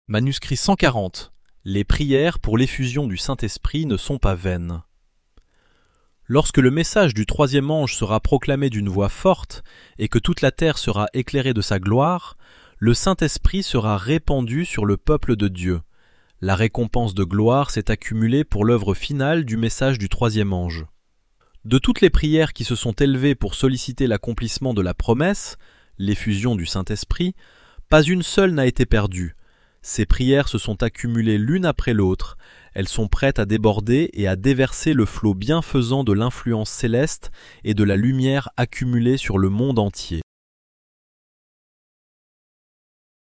Manuscrit 140. Les prières pour l'effusion du Saint-Esprit ne sont pas vaines. Lorsque le message du troisième ange sera proclamé d'une voix forte et que toute la terre sera éclairée de sa gloire, le Saint-Esprit sera répandu sur le peuple de Dieu. La récompense de gloire s'est accumulée pour l'œuvre finale du message du troisième ange. De toutes les prières qui se sont élevées pour solliciter l'accomplissement de la promesse, l'effusion du Saint-Esprit, pas une seule n'a été perdue. Ces prières se sont accumulées l'une après l'autre, elles sont prêtes à déborder et à déverser le flot bienfaisant de l'influence céleste et de la lumière accumulée sur le monde entier.